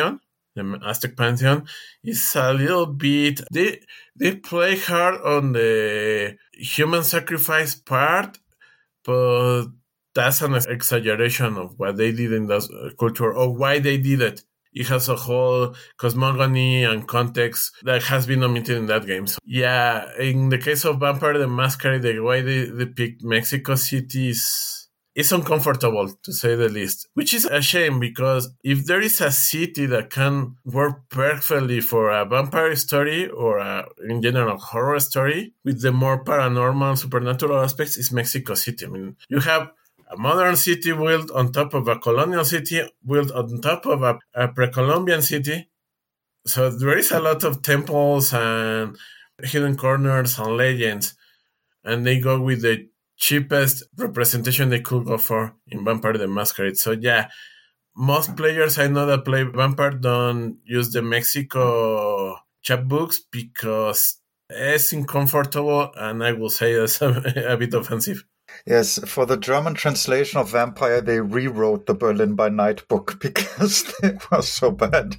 the Aztec Pantheon, is a little bit, they they play hard on the human sacrifice part, but that's an exaggeration of what they did in that culture or why they did it. It has a whole cosmogony and context that has been omitted in that game. So, yeah, in the case of Vampire the Masquerade, the way they depict Mexico City is, is uncomfortable, to say the least. Which is a shame, because if there is a city that can work perfectly for a vampire story or a, in general, horror story, with the more paranormal, supernatural aspects, is Mexico City. I mean, you have a modern city built on top of a colonial city, built on top of a, a pre-Columbian city. So there is a lot of temples and hidden corners and legends. And they go with the cheapest representation they could go for in Vampire the Masquerade. So yeah, most players I know that play Vampire don't use the Mexico chapbooks because it's uncomfortable, and I will say it's a, a bit offensive. Yes, for the German translation of Vampire, they rewrote the Berlin by Night book because it was so bad.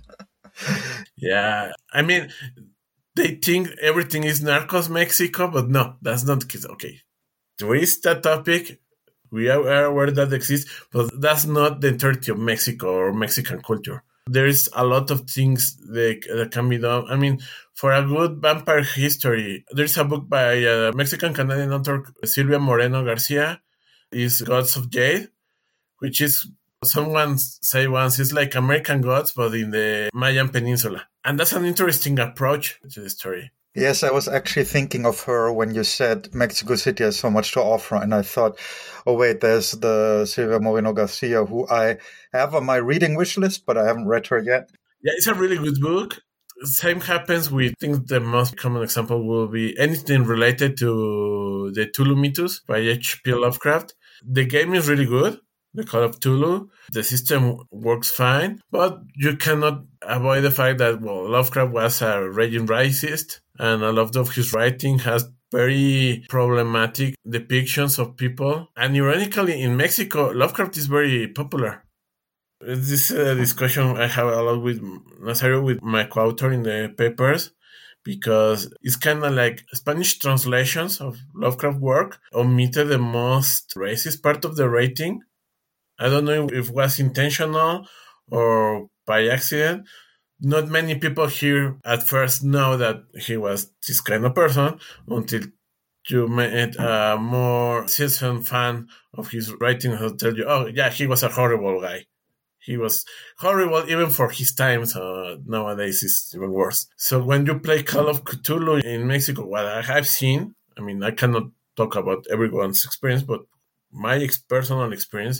Yeah, I mean, they think everything is Narcos Mexico, but no, that's not the case. Okay, there is that topic. We are aware that exists, but that's not the entirety of Mexico or Mexican culture. There is a lot of things that, that can be done. I mean, for a good vampire history, there's a book by a Mexican-Canadian author, Silvia Moreno Garcia, is Gods of Jade, which is, someone say once, it's like American Gods, but in the Mayan Peninsula. And that's an interesting approach to the story. Yes, I was actually thinking of her when you said Mexico City has so much to offer, and I thought, oh wait, there's the Silvia Moreno Garcia, who I have on my reading wish list, but I haven't read her yet. Yeah, it's a really good book. Same happens with, I think the most common example will be anything related to the Cthulhu Mythos by H P Lovecraft. The game is really good, the Call of Cthulhu. The system works fine, but you cannot avoid the fact that, well, Lovecraft was a raging racist, and a lot of his writing has very problematic depictions of people. And ironically, in Mexico, Lovecraft is very popular. This is a discussion I have a lot with Nazario, with my co-author in the papers, because it's kind of like Spanish translations of Lovecraft work omitted the most racist part of the writing. I don't know if it was intentional or by accident. Not many people here at first know that he was this kind of person until you met a more seasoned fan of his writing who tell you, oh, yeah, he was a horrible guy. He was horrible even for his time, so nowadays it's even worse. So when you play Call of Cthulhu in Mexico, what I have seen, I mean, I cannot talk about everyone's experience, but my ex- personal experience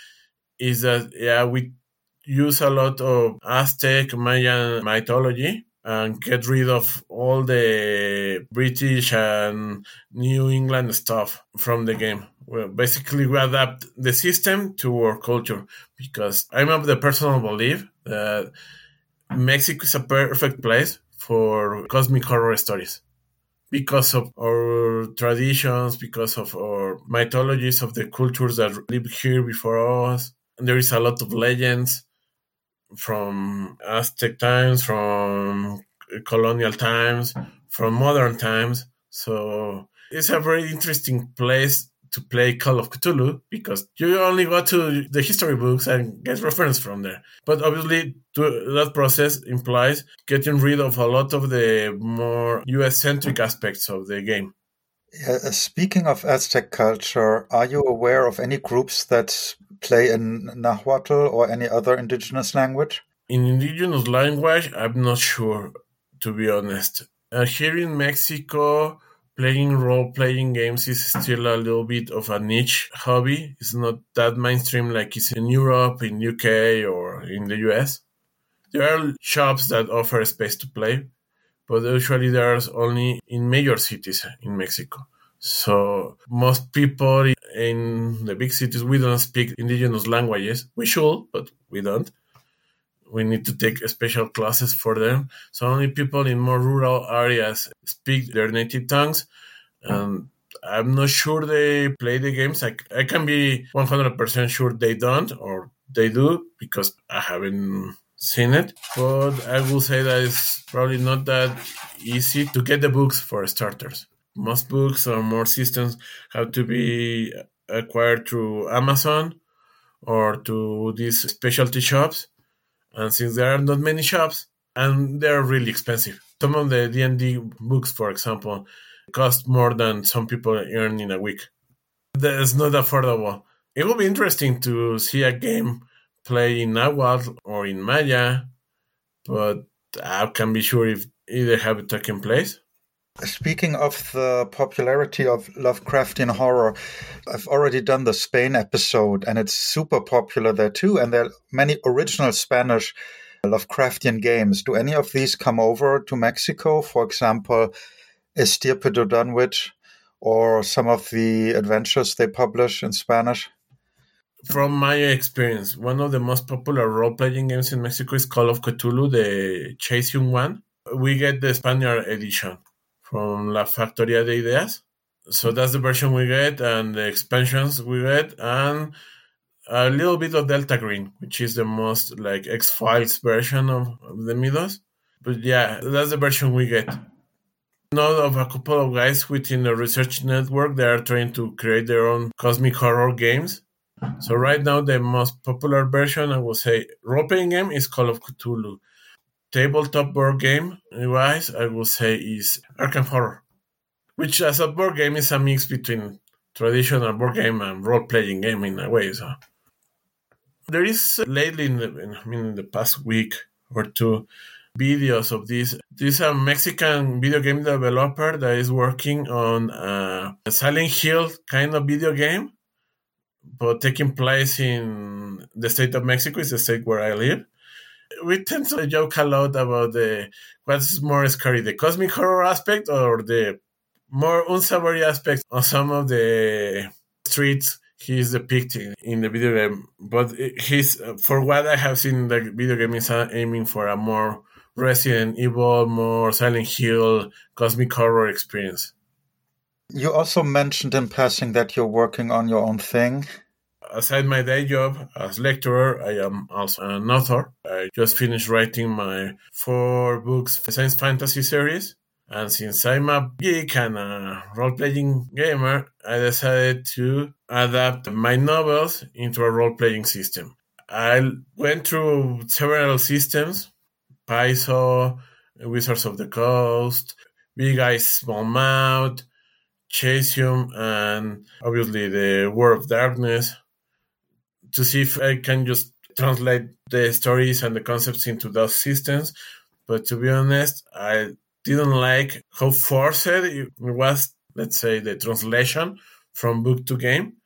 is that, yeah, we use a lot of Aztec, Mayan mythology and get rid of all the British and New England stuff from the game. Well, basically, we adapt the system to our culture, because I'm of the personal belief that Mexico is a perfect place for cosmic horror stories because of our traditions, because of our mythologies of the cultures that lived here before us. And there is a lot of legends from Aztec times, from colonial times, from modern times. So it's a very interesting place to play Call of Cthulhu, because you only go to the history books and get reference from there. But obviously, to, that process implies getting rid of a lot of the more U S-centric aspects of the game. Yeah, speaking of Aztec culture, are you aware of any groups that play in Nahuatl or any other indigenous language? In indigenous language, I'm not sure, to be honest. Uh, here in Mexico, playing role-playing games is still a little bit of a niche hobby. It's not that mainstream like it's in Europe, in U K, or in the U S. There are shops that offer a space to play, but usually there's only in major cities in Mexico. So most people in the big cities, we don't speak indigenous languages. We should, but we don't. We need to take special classes for them. So only people in more rural areas speak their native tongues. And I'm not sure they play the games. I, I can be one hundred percent sure they don't, or they do, because I haven't seen it, but I will say that it's probably not that easy to get the books for starters. Most books or more systems have to be acquired through Amazon or to these specialty shops. And since there are not many shops, and they're really expensive. Some of the D and D books, for example, cost more than some people earn in a week. That's not affordable. It will be interesting to see a game play in Nahuatl or in Maya, but I can be sure if either have it taken place. Speaking of the popularity of Lovecraftian horror, I've already done the Spain episode, and it's super popular there too. And there are many original Spanish Lovecraftian games. Do any of these come over to Mexico? For example, Estirpe de Dunwich, or some of the adventures they publish in Spanish? From my experience, one of the most popular role-playing games in Mexico is Call of Cthulhu, the Chaosium one. We get the Spaniard edition from La Factoría de Ideas. So that's the version we get, and the expansions we get, and a little bit of Delta Green, which is the most like X-Files version of, of the Midos. But yeah, that's the version we get. Know of a couple of guys within the research network that are trying to create their own cosmic horror games. So right now, the most popular version, I will say, role-playing game is Call of Cthulhu. Tabletop board game wise, I will say is Arkham Horror, which as a board game is a mix between traditional board game and role-playing game in a way. So there is lately, in the, in, I mean, in the past week or two, videos of this. This is a Mexican video game developer that is working on a Silent Hill kind of video game, but taking place in the state of Mexico. Is the state where I live. We tend to joke a lot about the what's more scary, the cosmic horror aspect or the more unsavory aspect of some of the streets he's depicting in the video game. But he's, for what I have seen in the video game, is aiming for a more Resident Evil, more Silent Hill, cosmic horror experience. You also mentioned in passing that you're working on your own thing. Aside my day job as lecturer, I am also an author. I just finished writing my four books science fantasy series. And since I'm a geek and a role-playing gamer, I decided to adapt my novels into a role-playing system. I went through several systems: Paizo, Wizards of the Coast, Big Eyes Small Mouth, Chaosium, and obviously the World of Darkness, to see if I can just translate the stories and the concepts into those systems. But to be honest, I didn't like how forced it was, let's say, the translation from book to game.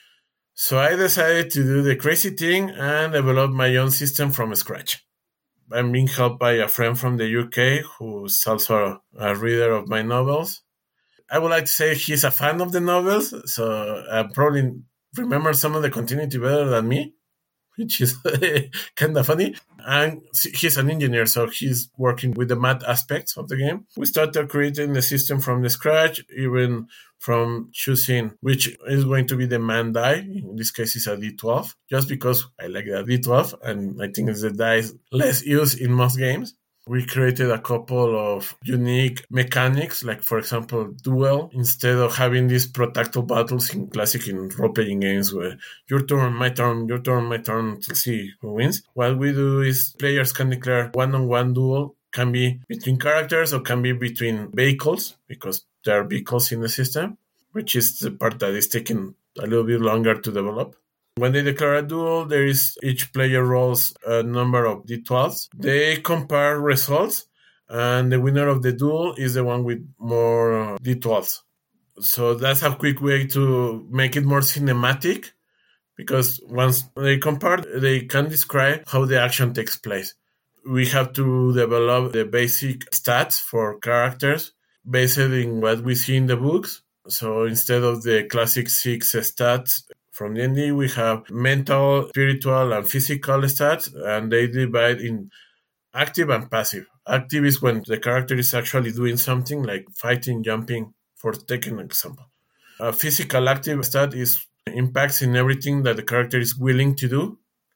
So I decided to do the crazy thing and develop my own system from scratch. I'm being helped by a friend from the U K who's also a reader of my novels. I would like to say he's a fan of the novels, so I probably remember some of the continuity better than me, which is kind of funny. And he's an engineer, so he's working with the math aspects of the game. We started creating the system from the scratch, even from choosing which is going to be the man die. In this case, it's a D twelve, just because I like the D twelve, and I think it's the die less used in most games. We created a couple of unique mechanics, like, for example, duel, instead of having these protracted battles in classic in role-playing games where your turn, my turn, your turn, my turn, to see who wins. What we do is players can declare one-on-one duel, can be between characters or can be between vehicles, because there are vehicles in the system, which is the part that is taking a little bit longer to develop. When they declare a duel, there is each player rolls a number of D twelves. They compare results, and the winner of the duel is the one with more D twelves. So that's a quick way to make it more cinematic, because once they compare, they can describe how the action takes place. We have to develop the basic stats for characters based on what we see in the books. So instead of the classic six stats from D and D, we have mental, spiritual, and physical stats, and they divide in active and passive. Active is when the character is actually doing something, like fighting, jumping, for taking an example. A physical active stat is impacts in everything that the character is willing to do,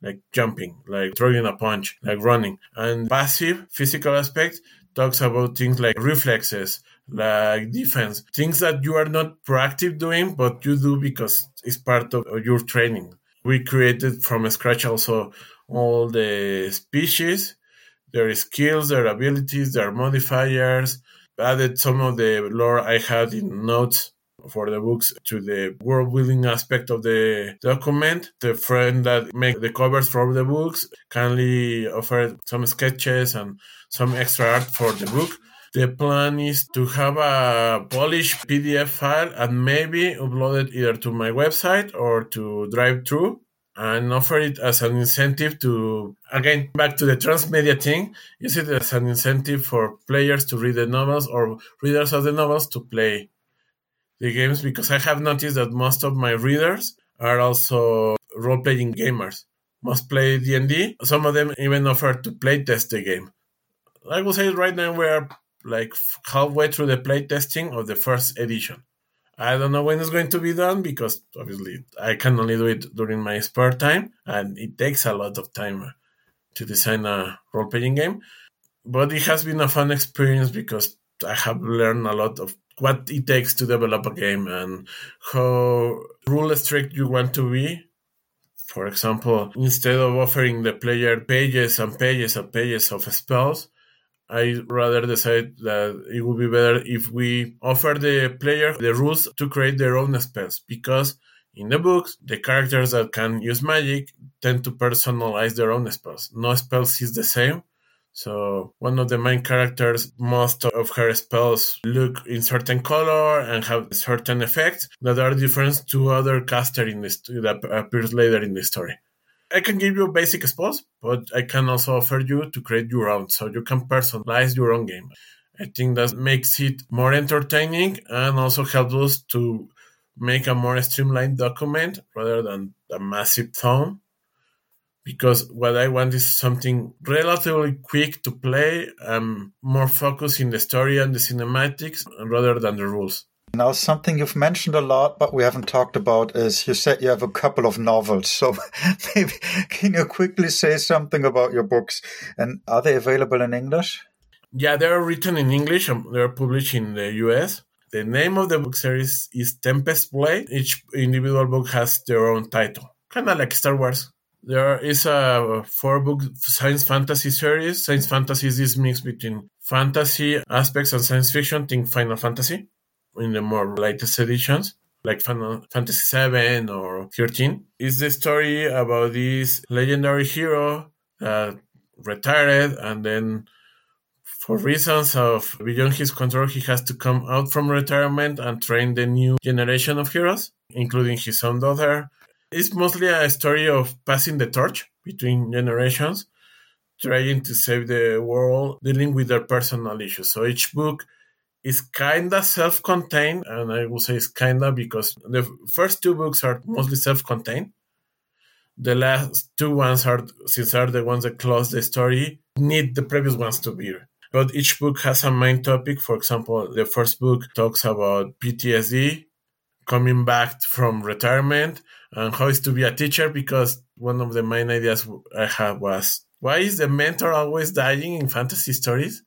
like jumping, like throwing a punch, like running. And passive, physical aspect, talks about things like reflexes, like defense, things that you are not proactive doing, but you do because it's part of your training. We created from scratch also all the species, their skills, their abilities, their modifiers, added some of the lore I had in notes for the books to the world building aspect of the document. The friend that make the covers for the books kindly offered some sketches and some extra art for the book. The plan is to have a polished P D F file and maybe upload it either to my website or to DriveThru and offer it as an incentive to, again, back to the transmedia thing, use it as an incentive for players to read the novels or readers of the novels to play the games, because I have noticed that most of my readers are also role-playing gamers. Most play D and D. Some of them even offer to play test the game. I will say right now we are like halfway through the play testing of the first edition. I don't know when it's going to be done because obviously I can only do it during my spare time and it takes a lot of time to design a role-playing game. But it has been a fun experience because I have learned a lot of what it takes to develop a game and how rule strict you want to be. For example, instead of offering the player pages and pages and pages of spells, I rather decide that it would be better if we offer the player the rules to create their own spells, because in the books, the characters that can use magic tend to personalize their own spells. No spells is the same. So one of the main characters, most of her spells look in certain color and have certain effects that are different to other caster in the st- that appears later in the story. I can give you basic spells, but I can also offer you to create your own, so you can personalize your own game. I think that makes it more entertaining and also helps us to make a more streamlined document rather than a massive tome. Because what I want is something relatively quick to play and more focused in the story and the cinematics rather than the rules. Now, something you've mentioned a lot, but we haven't talked about is you said you have a couple of novels. So maybe can you quickly say something about your books? And are they available in English? Yeah, they're written in English and they're published in the U S. The name of the book series is Tempest Blade. Each individual book has their own title, kind of like Star Wars. There is a four-book science fantasy series. Science fantasy is this mix between fantasy aspects and science fiction. Think Final Fantasy in the more latest editions, like Final Fantasy seven or thirteen. It's the story about this legendary hero that retired, and then for reasons of beyond his control, he has to come out from retirement and train the new generation of heroes, including his own daughter. It's mostly a story of passing the torch between generations, trying to save the world, dealing with their personal issues. So each book is kind of self-contained, and I will say it's kind of because the first two books are mostly self-contained. The last two ones are, since are the ones that close the story, need the previous ones to be. But each book has a main topic. For example, the first book talks about P T S D, coming back from retirement, and how it's to be a teacher, because one of the main ideas I had was, why is the mentor always dying in fantasy stories?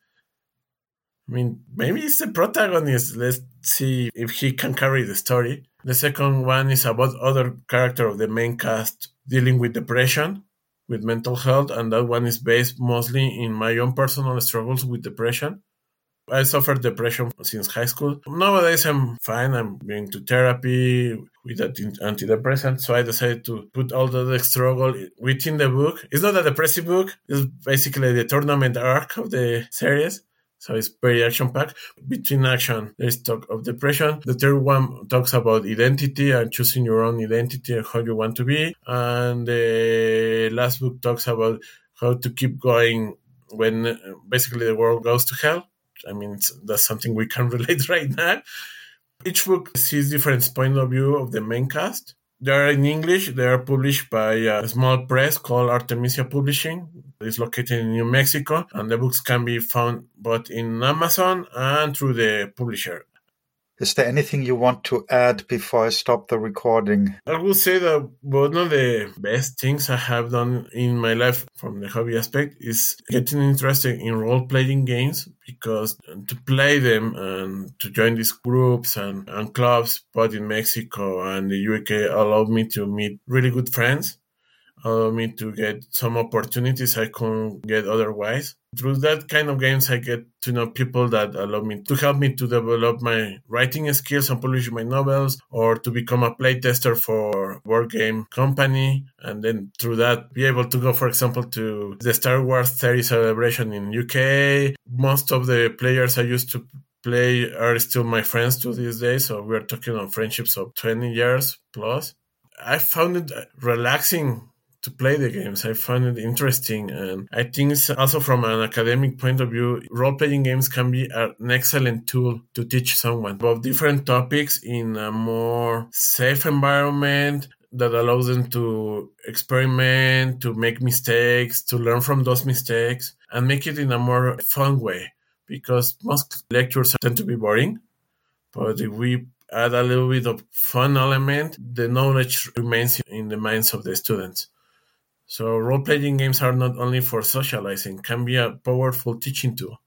I mean, maybe it's the protagonist. Let's see if he can carry the story. The second one is about other character of the main cast dealing with depression, with mental health, and that one is based mostly in my own personal struggles with depression. I suffered depression since high school. Nowadays, I'm fine. I'm going to therapy with antidepressants. So I decided to put all the struggle within the book. It's not a depressive book. It's basically the tournament arc of the series. So it's very action-packed. Between action, there's talk of depression. The third one talks about identity and choosing your own identity and how you want to be. And the last book talks about how to keep going when basically the world goes to hell. I mean, that's something we can relate right now. Each book sees different point of view of the main cast. They are in English. They are published by a small press called Artemisia Publishing. It's located in New Mexico, and the books can be found both in Amazon and through the publisher. Is there anything you want to add before I stop the recording? I would say that one of the best things I have done in my life from the hobby aspect is getting interested in role-playing games, because to play them and to join these groups and, and clubs both in Mexico and the U K allowed me to meet really good friends, allowed me to get some opportunities I couldn't get otherwise. Through that kind of games, I get to know people that allow me to help me to develop my writing skills and publish my novels, or to become a playtester for a board game company. And then through that, be able to go, for example, to the Star Wars thirty celebration in U K. Most of the players I used to play are still my friends to this day. So we're talking on friendships of twenty years plus. I found it relaxing to play the games. I find it interesting, and I think it's also from an academic point of view, role-playing games can be an excellent tool to teach someone about different topics in a more safe environment that allows them to experiment, to make mistakes, to learn from those mistakes, and make it in a more fun way, because most lectures tend to be boring. But if we add a little bit of fun element, the knowledge remains in the minds of the students. So role-playing games are not only for socializing, can be a powerful teaching tool.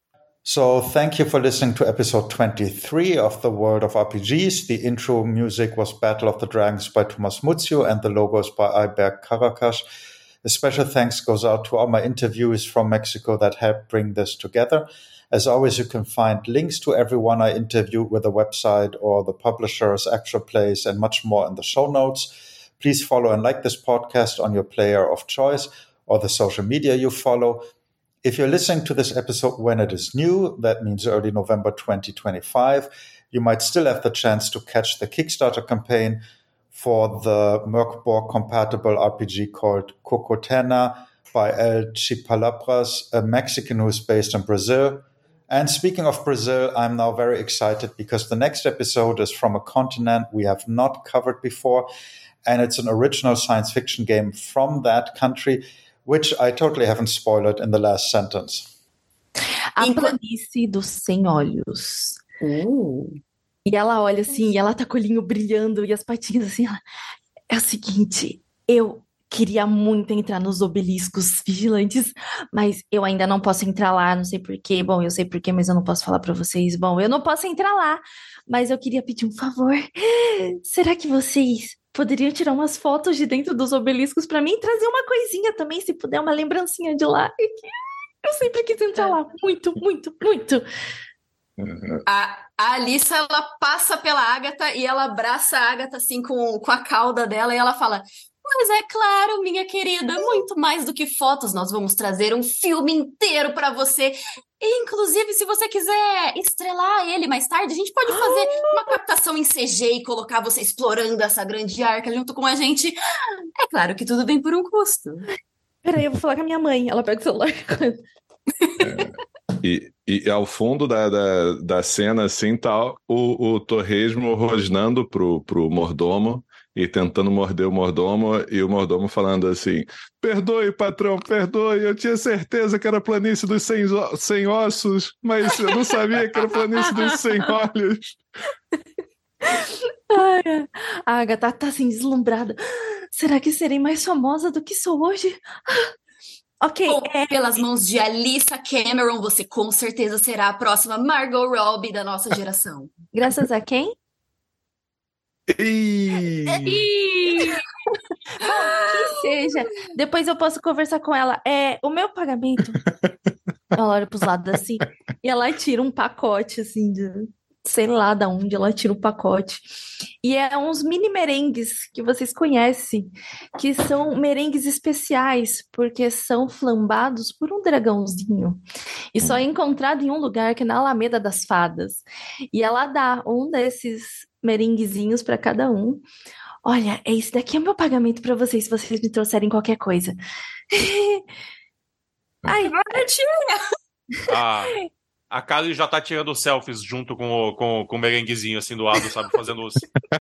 So thank you for listening to episode twenty-three of The World of R P Gs. The intro music was Battle of the Dragons by Thomas Muzio and the logos by Ayberk Caracas. A special thanks goes out to all my interviewees from Mexico that helped bring this together. As always, you can find links to everyone I interviewed with the website or the publisher's actual plays and much more in the show notes. Please follow and like this podcast on your player of choice or the social media you follow. If you're listening to this episode when it is new, that means early November twenty twenty-five, you might still have the chance to catch the Kickstarter campaign for the Merkborg compatible R P G called Cocotena by El Chipalabras, a Mexican who is based in Brazil. And speaking of Brazil, I'm now very excited because the next episode is from a continent we have not covered before. And it's an original science fiction game from that country, which I totally haven't spoiled in the last sentence. A Planície dos Cem Olhos. Uh. E ela olha assim, e ela tá com o olhinho brilhando e as patinhas assim. Ela... É o seguinte, eu queria muito entrar nos obeliscos vigilantes, mas eu ainda não posso entrar lá, não sei porquê. Bom, eu sei porquê, mas eu não posso falar pra vocês. Bom, eu não posso entrar lá, mas eu queria pedir um favor. Será que vocês poderiam tirar umas fotos de dentro dos obeliscos pra mim e trazer uma coisinha também, se puder, uma lembrancinha de lá? Eu sempre quis entrar lá, muito, muito, muito. A, a Alissa, ela passa pela Agatha e ela abraça a Agatha assim com, com a cauda dela e ela fala: mas é claro, minha querida, muito mais do que fotos, nós vamos trazer um filme inteiro pra você. E, inclusive, se você quiser estrelar ele mais tarde, a gente pode fazer uma captação em C G e colocar você explorando essa grande arca junto com a gente. É claro que tudo vem por um custo. Peraí, eu vou falar com a minha mãe. Ela pega o celular. É. E, e ao fundo da, da, da cena, assim, tá o, o Torresmo rosnando pro, pro mordomo e tentando morder o mordomo, e o mordomo falando assim: perdoe, patrão, perdoe, eu tinha certeza que era a planície dos cem, cem ossos, mas eu não sabia que era a planície dos cem olhos. Ai, a Agatha tá assim, deslumbrada. Será que serei mais famosa do que sou hoje? Ok. Bom, é... pelas mãos de Alyssa Cameron, você com certeza será a próxima Margot Robbie da nossa geração. Graças a quem? E... Bom, que seja. Depois eu posso conversar com ela. É, o meu pagamento. Ela olha pros lados assim e ela tira um pacote assim de sei lá da onde ela tira um pacote. E é uns mini merengues que vocês conhecem, que são merengues especiais, porque são flambados por um dragãozinho. E só é encontrado em um lugar que é na Alameda das Fadas. E ela dá um desses merenguezinhos para cada um. Olha, esse daqui é o meu pagamento para vocês, se vocês me trouxerem qualquer coisa. Ai, baratinha! Ah, a Kali já tá tirando selfies junto com o, com, com o merenguezinho assim do lado, sabe? Fazendo os,